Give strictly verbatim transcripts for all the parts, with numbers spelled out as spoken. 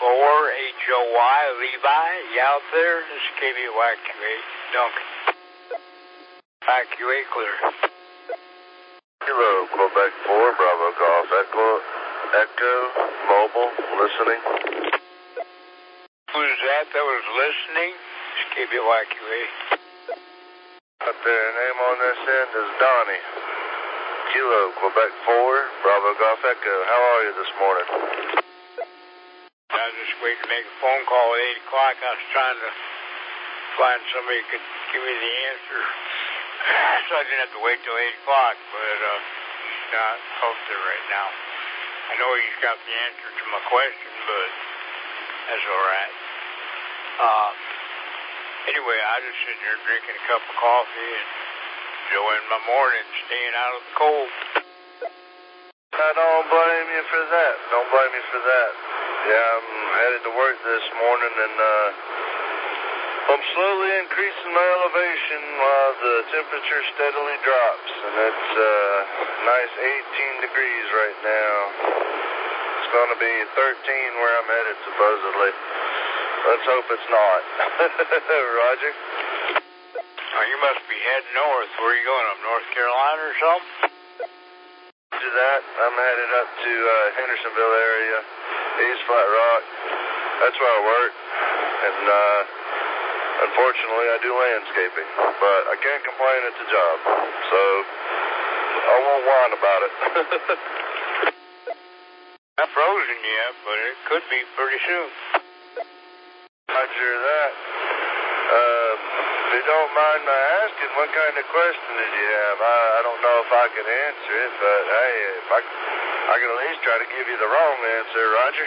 four H O Y, Levi, you out there? This is K B Y Q A, Duncan. Y Q A clear. Kilo, Quebec four, Bravo Golf, Echo, Echo, mobile, listening. Who's that that was listening? It's K B Y Q A. Up there, name on this end is Donnie. Kilo, Quebec four, Bravo Golf, Echo. How are you this morning? I was just waiting to make a phone call at eight o'clock. I was trying to find somebody who could give me the answer. So I didn't have to wait till eight o'clock, but uh, he's not out there right now. I know he's got the answer to my question, but that's all right. Uh, anyway, I just sitting here drinking a cup of coffee and enjoying my morning, staying out of the cold. I don't blame you for that. Don't blame you for that. Yeah, I'm headed to work this morning, and uh, I'm slowly increasing my elevation while the temperature steadily drops, and it's uh, nice eighteen degrees right now. It's going to be thirteen where I'm headed, supposedly. Let's hope it's not. Roger. Oh, you must be heading north. Where are you going, up North Carolina or something? Do that. I'm headed up to uh, Hendersonville area, East Flat Rock. That's where I work, and uh, unfortunately I do landscaping, but I can't complain, it's a job, so I won't whine about it. Not frozen yet, but it could be pretty soon. Roger that. Um, if you don't mind my asking, what kind of question did you have? I, I don't know if I can answer it, but hey, if I, I can at least try to give you the wrong answer, Roger.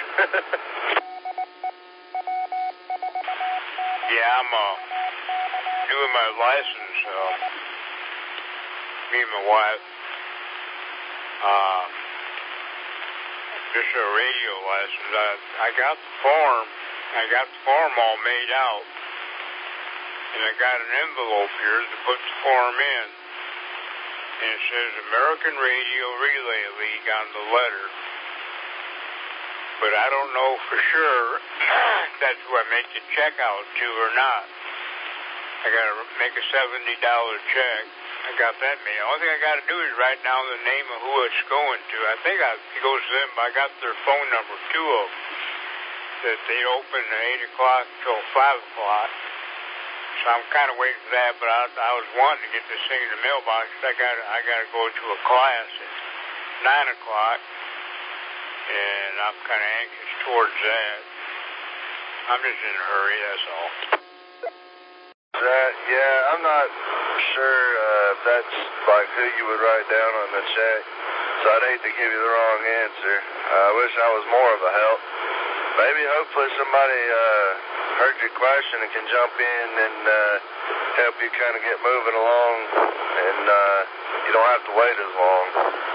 Yeah, I'm uh, doing my license, uh, me and my wife, uh, just a radio license. I, I got the form, I got the form all made out, and I got an envelope here to put the form in, and it says American Radio Relay League on the letter. But I don't know for sure if that's who I make the check out to or not. I got to make a seventy dollar check. I got that made. The only thing I got to do is write down the name of who it's going to. I think I, it goes to them, but I got their phone number, two of them, that they open at eight o'clock till five o'clock. So I'm kind of waiting for that, but I, I was wanting to get this thing in the mailbox. I got I got to go to a class at nine o'clock. And I'm kind of anxious towards that. I'm just in a hurry, that's all. That, yeah, I'm not sure uh, if that's like who you would write down on the check, so I'd hate to give you the wrong answer. Uh, I wish I was more of a help. Maybe, hopefully, somebody uh, heard your question and can jump in and uh, help you kind of get moving along, and uh, you don't have to wait as long.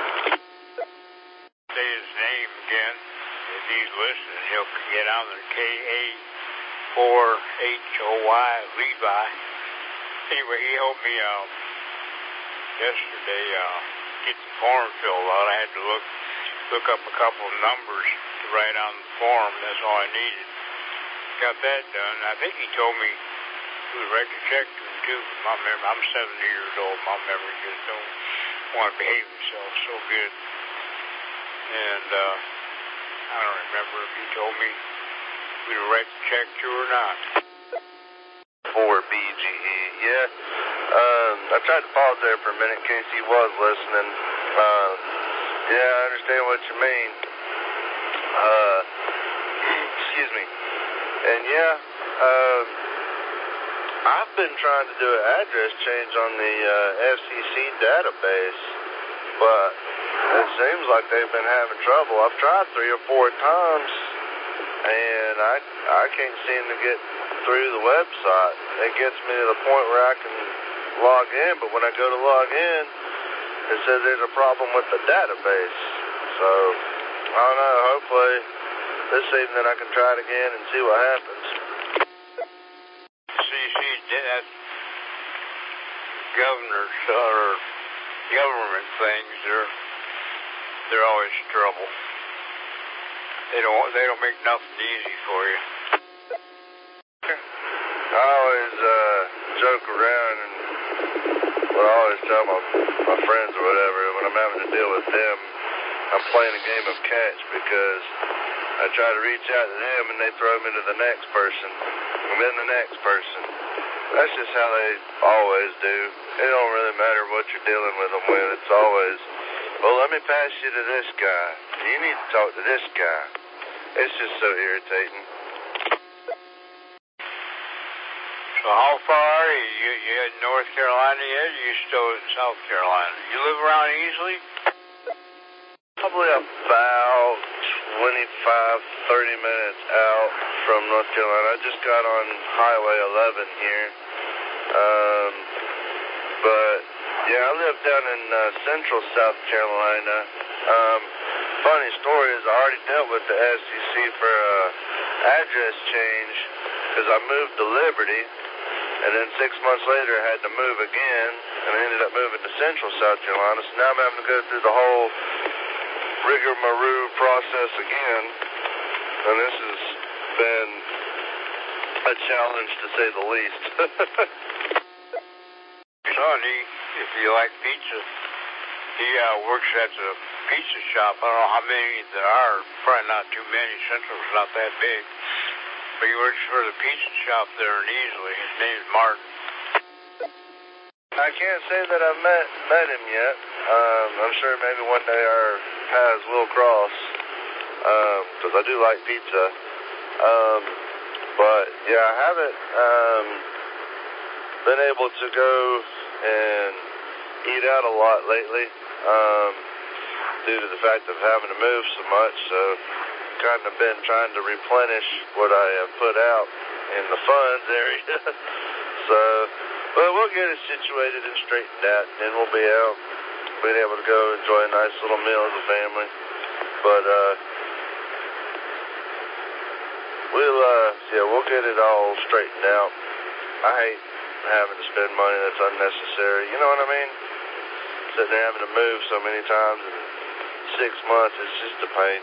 Say his name again. If he's listening, he'll get on there. K A four H O Y, Levi. Anyway, he helped me out yesterday uh, get the form filled out. I had to look look up a couple of numbers to write on the form. That's all I needed. Got that done. I think he told me he would write the check to him too. My memory, I'm seventy years old. My memory just don't want to behave itself so good. And uh, I don't remember if he told me we'd write the check to or not. For B G E, yeah. Um, I tried to pause there for a minute in case he was listening. Um, yeah, I understand what you mean. Uh, excuse me. And yeah, um, I've been trying to do an address change on the uh, F C C database, but it seems like they've been having trouble. I've tried three or four times, and I I can't seem to get through the website. It gets me to the point where I can log in, but when I go to log in, it says there's a problem with the database. So, I don't know, hopefully this evening I can try it again and see what happens. See, see, that governors or government things, they're, they're always trouble. they don't they don't make nothing easy for you. I always uh, joke around, and what I always tell my my friends or whatever, when I'm having to deal with them, I'm playing a game of catch, because I try to reach out to them and they throw me to the next person, and then the next person. That's just how they always do. It don't really matter what you're dealing with them with. It's always, well, let me pass you to this guy. You need to talk to this guy. It's just so irritating. So how far are you? You, you in North Carolina yet, or you still in South Carolina? You live around Easley? Probably about twenty-five, thirty minutes out from North Carolina. I just got on Highway eleven here. Um, but, yeah, I live down in uh, central South Carolina. Um, funny story is I already dealt with the S E C for a address change, because I moved to Liberty, and then six months later I had to move again, and I ended up moving to central South Carolina, so now I'm having to go through the whole rigmarole process again, and this has been a challenge to say the least. Son, he, if you like pizza, he uh, works at the pizza shop. I don't know how many there are, probably not too many. Central's not that big, but he works for the pizza shop there in Easley. His name's Martin. I can't say that I've met met him yet. Um, I'm sure maybe one day our paths will cross, because um, I do like pizza. Um, but yeah, I haven't um, been able to go and eat out a lot lately, um, due to the fact of having to move so much. So kind of been trying to replenish what I have put out in the funds area. So, but we'll get it situated and straightened out, and then we'll be out, being able to go enjoy a nice little meal as a family. But uh, we'll uh, yeah, we'll get it all straightened out. I hate having to spend money that's unnecessary. You know what I mean? Sitting there having to move so many times in six months, it's just a pain.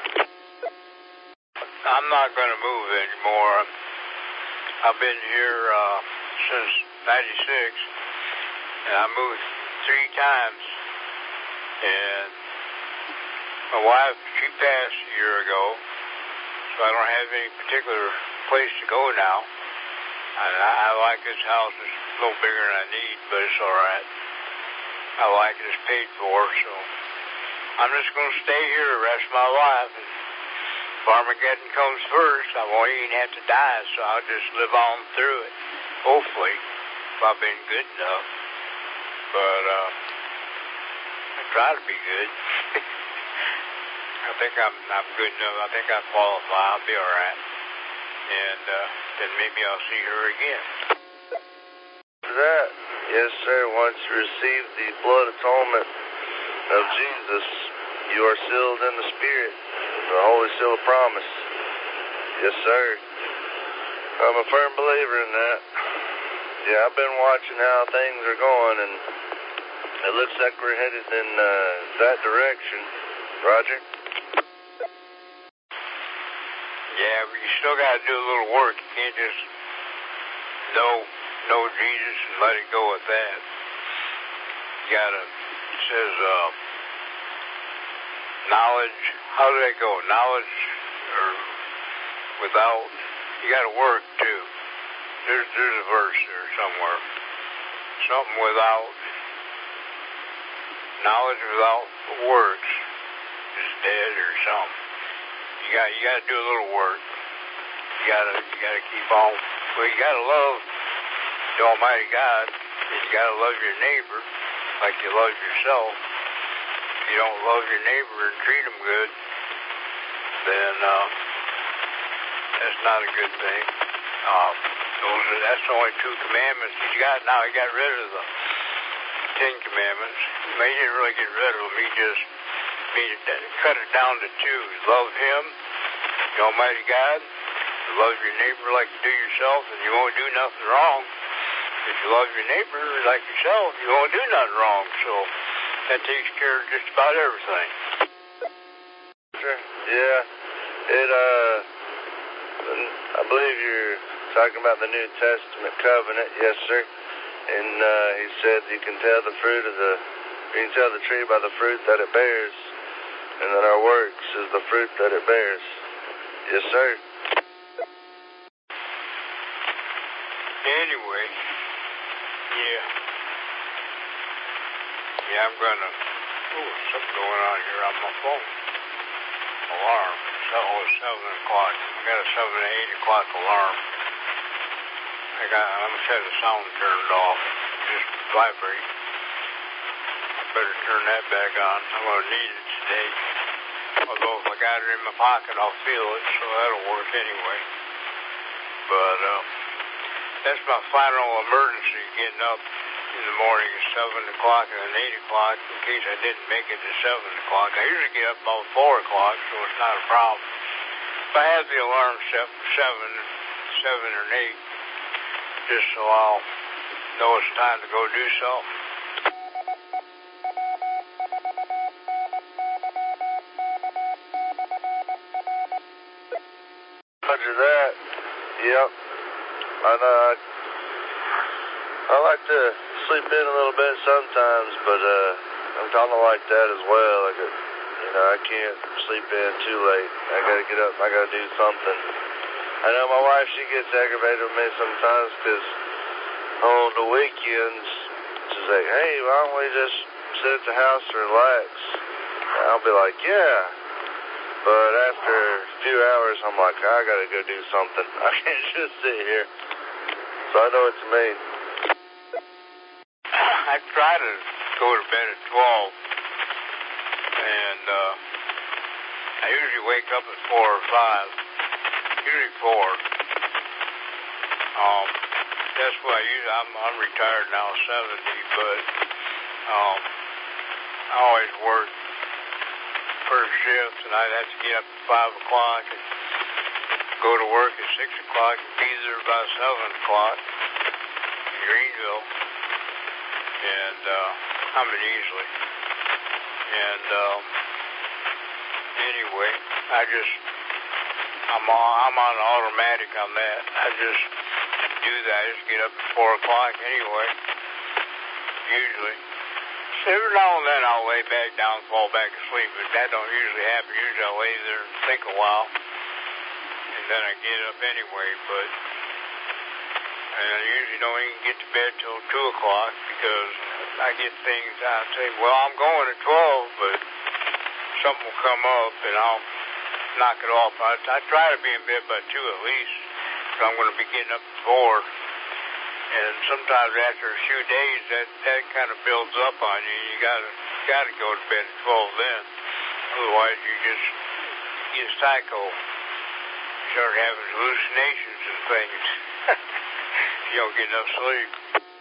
I'm not going to move anymore. I've been here uh, since ninety-six, and I moved three times. And my wife, she passed a year ago, so I don't have any particular place to go now. And I, I like this house. It's a little bigger than I need, but it's all right. I like it. It's paid for, so I'm just going to stay here the rest of my life. And if Armageddon comes first, I won't even have to die, so I'll just live on through it. Hopefully, if I've been good enough. But uh, I try to be good. I think I'm, I'm good enough. I think I qualify. I'll be all right. And uh, then maybe I'll see her again. That, yes, sir. Once you receive the blood atonement of Jesus, you are sealed in the Spirit, the Holy Seal of Promise. Yes, sir. I'm a firm believer in that. Yeah, I've been watching how things are going, and it looks like we're headed in uh, that direction. Roger? Yeah, but you still got to do a little work. You can't just know, know Jesus and let it go at that. You got to, it says, uh, knowledge, how did that go? Knowledge or without, you got to work too. There's, there's a verse there somewhere. Something without, knowledge without works is dead or something. You got, you got to do a little work. You got to, you got to keep on. Well, you got to love the Almighty God. You got to love your neighbor like you love yourself. If you don't love your neighbor and treat him good, then uh, that's not a good thing. Uh, those are, that's the only two commandments that you got. Now he got rid of the Ten Commandments. He didn't really get rid of them. He just made it, cut it down to two. Love him, the Almighty God. Love your neighbor like you do yourself, and you won't do nothing wrong. If you love your neighbor like yourself, you won't do nothing wrong. So that takes care of just about everything. Sure. Yeah. It, uh, I believe you're talking about the New Testament covenant, yes, sir. And uh, he said you can tell the fruit of the, you can tell the tree by the fruit that it bears, and that our works is the fruit that it bears. Yes, sir. Anyway, yeah. Yeah, I'm gonna, ooh, something going on here on my phone. Alarm. So it's seven o'clock. I got a seven to eight o'clock alarm. I got, I'm gonna set the sound turned off. Just vibrate. I better turn that back on. I'm gonna need it today. Although if I got it in my pocket, I'll feel it, so that'll work anyway. But, uh, that's my final emergency, getting up in the morning at seven o'clock and then eight o'clock in case I didn't make it to seven o'clock. I usually get up about four o'clock, so it's not a problem. If I have the alarm set for seven, seven or eight, just so I'll know it's time to go do something. Roger that. Yep. I know. I, I like to sleep in a little bit sometimes, but uh, I'm kind of like that as well. Like, you know, I can't sleep in too late. I gotta get up. I gotta do something. I know my wife, she gets aggravated with me sometimes because on the weekends, she's like, "Hey, why don't we just sit at the house and relax?" And I'll be like, "Yeah." But after a few hours, I'm like, I gotta go do something. I can't just sit here. So I know what you mean. I try to go to bed at twelve, and uh, I usually wake up at four or five, usually four. Um, that's why I usually, I'm, I'm retired now, seventy, but um, I always work first shift, and I'd have to get up at five o'clock and go to work at six o'clock and be there about seven o'clock in Greenville. And uh, I'm in Easley. And um, anyway, I just, I'm on, I'm on automatic on that. I just do that. I just get up at four o'clock anyway, usually. So every now and then I'll lay back down and fall back asleep, but that don't usually happen. Usually I'll lay there and think a while, and then I get up anyway, but and I usually don't even get to bed till two o'clock because I get things, I'll say, well, I'm going at twelve, but something will come up and I'll knock it off. I, I try to be in bed by two at least, because I'm going to be getting up at four. And sometimes after a few days, that, that kind of builds up on you. You gotta gotta go to bed at twelve then. Otherwise, you just get psycho. You start having hallucinations and things. You don't get enough sleep.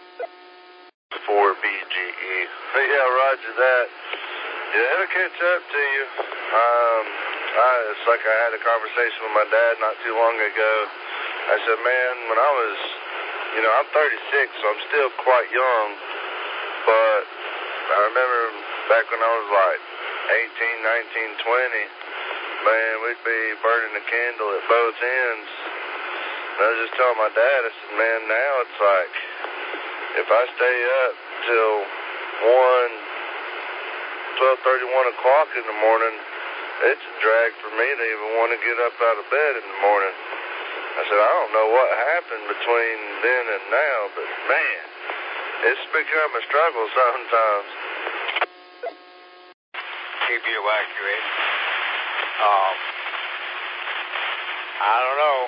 four B G E. Yeah, roger that. Yeah, it'll catch up to you. Um, I, it's like I had a conversation with my dad not too long ago. I said, man, when I was, you know, I'm thirty-six, so I'm still quite young, but I remember back when I was like eighteen, nineteen, twenty, man, we'd be burning the candle at both ends. And I was just telling my dad, I said, man, now it's like, if I stay up till one, twelve thirty, one o'clock in the morning, it's a drag for me to even want to get up out of bed in the morning. I said, I don't know what happened between then and now, but man, it's become a struggle sometimes. Keep you evacuated. Um, I don't know.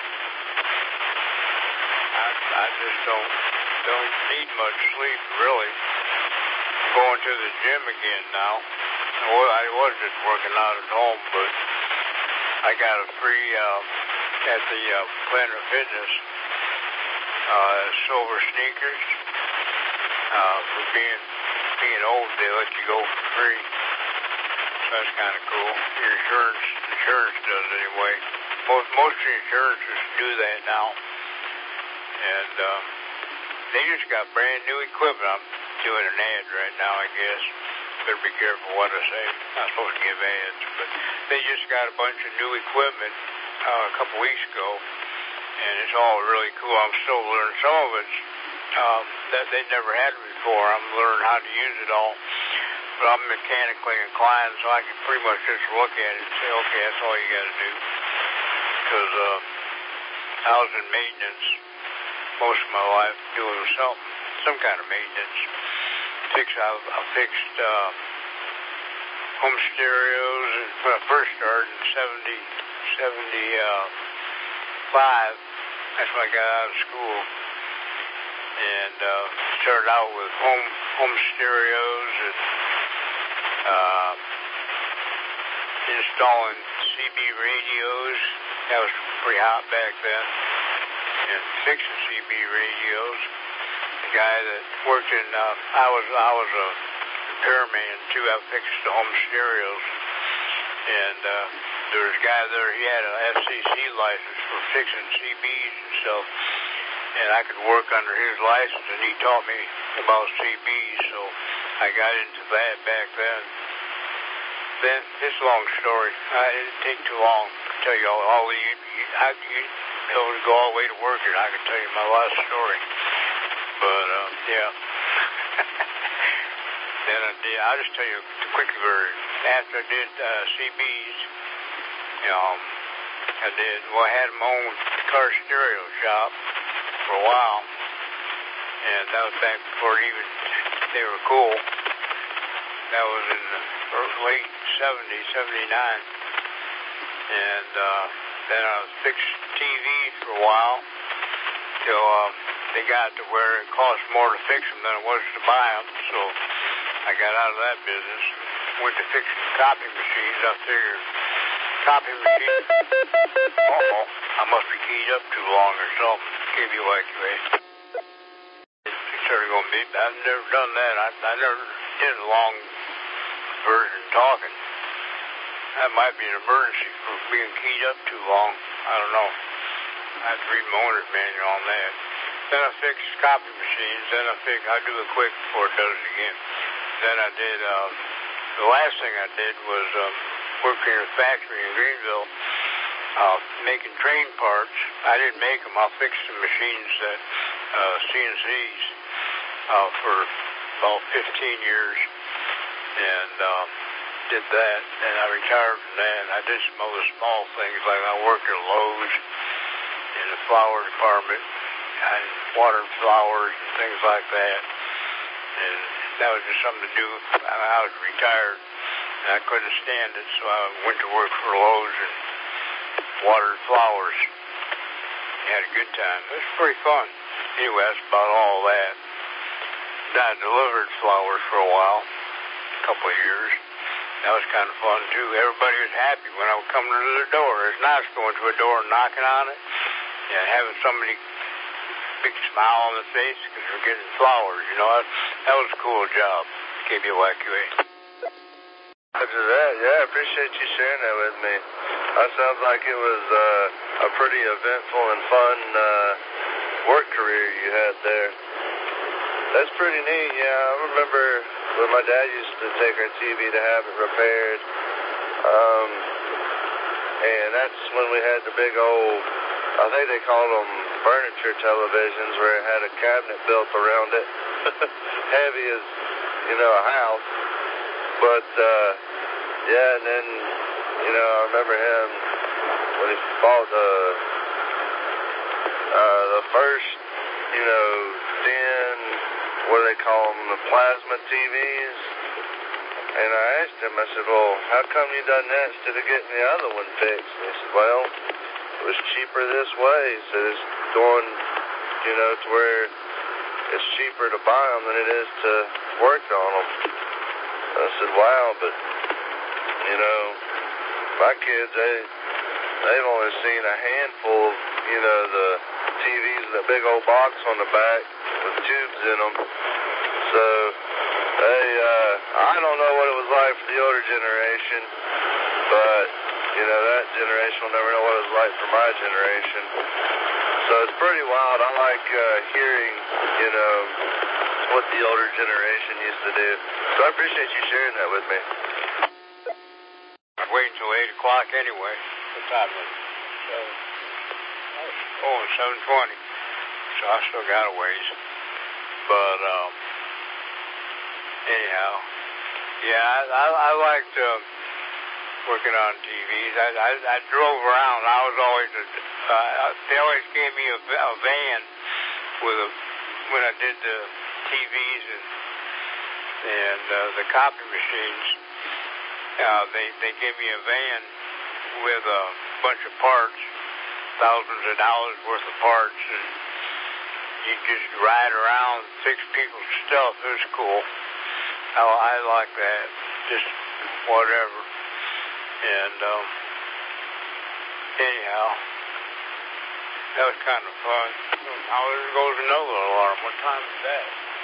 I, I just don't don't need much sleep, really. I'm going to the gym again now. Well, I was just working out at home, but I got a free, uh, at the uh, Planet Fitness, uh, silver sneakers. Uh, for being being old, they let you go for free. So that's kind of cool. Your insurance, insurance does it anyway. Most most insurances do that now. And um, they just got brand new equipment. I'm doing an ad right now, I guess. better be careful what I say. I'm not supposed to give ads, but they just got a bunch of new equipment uh, a couple weeks ago, and it's all really cool. I'm still learning. Some of it's um, that they never had it before. I'm learning how to use it all. But I'm mechanically inclined, so I can pretty much just look at it and say, okay, that's all you got to do. Because uh, I was in maintenance most of my life, doing something, some kind of maintenance. Fix, I, I fixed uh, home stereos when I first started in seventy, seventy-five. That's when I got out of school. And uh, started out with home home stereos and uh, installing C B radios. That was pretty hot back then. And fixing C B radios. The guy that worked in, uh, I was I was a repairman too. I fixed the home stereos. And uh, there was a guy there. He had a F C C license for fixing C Bs and stuff. And I could work under his license, and he taught me about C Bs, so I got into that back then. Then, it's a long story. I, it didn't take too long to tell you all, all the, you, I, you be able to go all the way to work, and I could tell you my last story. But, um, yeah. Then I did, I'll just tell you the quick version. After I did uh, C Bs, you know, I did, well, I had my own car stereo shop for a while, and that was back before even they were cool. That was in the late seventies, seventy-nine, and uh, then I fixed T Vs for a while till uh, they got to where it cost more to fix them than it was to buy them, so I got out of that business, went to fixing copy machines. I figured copy machines, uh-oh, I must be keyed up too long or something. K B Y Q A. It started going beep. I've never done that. I, I never did a long version talking. That might be an emergency for being keyed up too long. I don't know. I have to read my owner's manual on that. Then I fixed copy machines. Then I figured I'd do it quick before it does it again. Then I did, um, the last thing I did was um, working in a factory in Greenville. Uh, making train parts. I didn't make them. I fixed the machines that uh, C N Cs uh, for about fifteen years, and uh, did that. And I retired from that. And I did some other small things, like I worked at Lowe's in the flower department. I watered flowers and things like that. And that was just something to do. I was retired, and I couldn't stand it, so I went to work for Lowe's and watered flowers. Had a good time. It was pretty fun. Anyway, that's about all that. Then I delivered flowers for a while, a couple of years. That was kind of fun too. Everybody was happy when I would come to the door. It's nice going to a door and knocking on it and having somebody big smile on the face because we're getting flowers. You know, that, that was a cool job. K B Y Q A. After that, yeah, I appreciate you sharing that with me. That sounds like it was uh, a pretty eventful and fun uh, work career you had there. That's pretty neat, yeah. I remember when my dad used to take our T V to have it repaired. Um, and that's when we had the big old, I think they called them furniture televisions, where it had a cabinet built around it. Heavy as, you know, a house. But, uh, yeah, and then, you know, I remember him when he bought the, uh, the first, you know, thin, what do they call them, the plasma T Vs. And I asked him, I said, well, how come you done that instead of getting the other one fixed? And he said, well, it was cheaper this way. He said, it's going, you know, to where it's cheaper to buy them than it is to work on them. I said, wow, but, you know, my kids, they, they've only seen a handful of, you know, the T Vs with that big old box on the back with tubes in them. So, they, uh, I don't know what it was like for the older generation, but you know, that generation will never know what it was like for my generation. So it's pretty wild. I like uh, hearing, you know, what the older generation used to do. So I appreciate you sharing that with me. I'm waiting until eight o'clock anyway. What time is it? Seven. Oh, it's seven twenty. So I still got a ways. But, um, anyhow, yeah, I, I, I liked uh, working on T Vs. I, I, I drove around. I was always, a, uh, they always gave me a, a van with a, when I did the T Vs and, and uh, the copy machines. Uh, they, they gave me a van with a bunch of parts, thousands of dollars worth of parts, and you just ride around, fix people's stuff. It was cool. I, I like that. Just whatever. And um, anyhow, that was kind of fun. Now there goes another alarm. What time is that?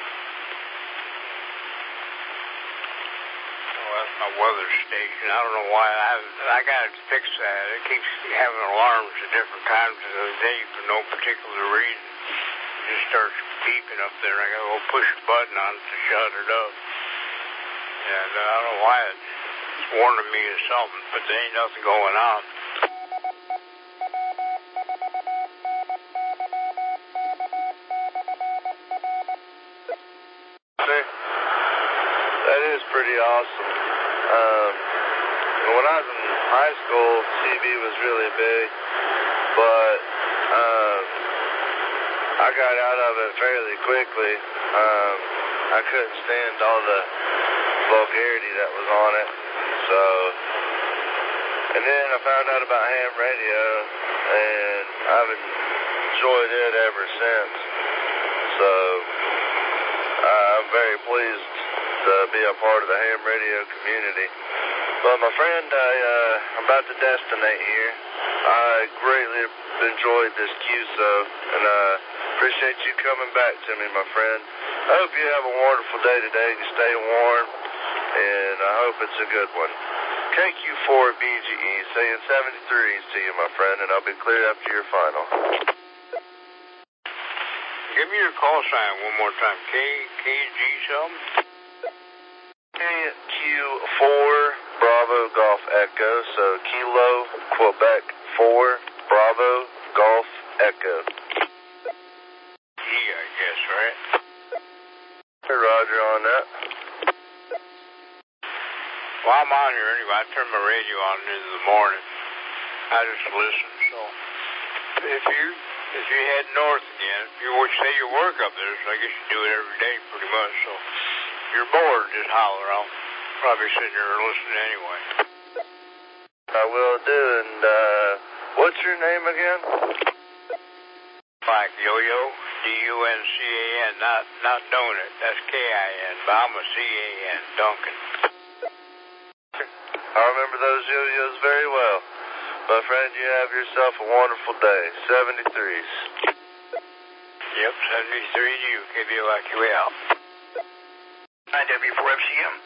Oh, that's my weather station. I don't know why. I I got to fix that. It keeps having alarms at different times of the day for no particular reason. It just starts beeping up there. I got to go push a button on it to shut it up. And uh, I don't know why it's warning me of something, but there ain't nothing going on. See, that is pretty awesome. Um, when I was in high school, T V was really big, but um, I got out of it fairly quickly. Um, I couldn't stand all the vulgarity that was on it. So, and then I found out about ham radio, and I've enjoyed it ever since. So, I'm very pleased to be a part of the ham radio community. But my friend, I, uh, I'm about to destinate here. I greatly enjoyed this Q S O, and I appreciate you coming back to me, my friend. I hope you have a wonderful day today. You stay warm, and I hope it's a good one. K Q four B G E saying seventy-threes to you, my friend, and I'll be clear after your final. Give me your call sign one more time. K K G something? K Q four Bravo Golf Echo, so Kilo Quebec four Bravo Golf Echo. E, I guess, right? Hey, Roger on that. Well, I'm on here anyway. I turn my radio on in the morning. I just listen. So if you if you head north again, if you would say you work up there, so I guess you do it every day pretty much. So if you're bored, just holler. I'll probably sit here and listen anyway. I will do. And uh, what's your name again? Like Yo-Yo, D U N C A N, not not Donut. That's K I N, but I'm a C A N, Duncan. I remember those yo-yos very well. My friend, you have yourself a wonderful day. seventy-threes. Yep, seventy-three to you. K B O I Q A out. I W four F C M.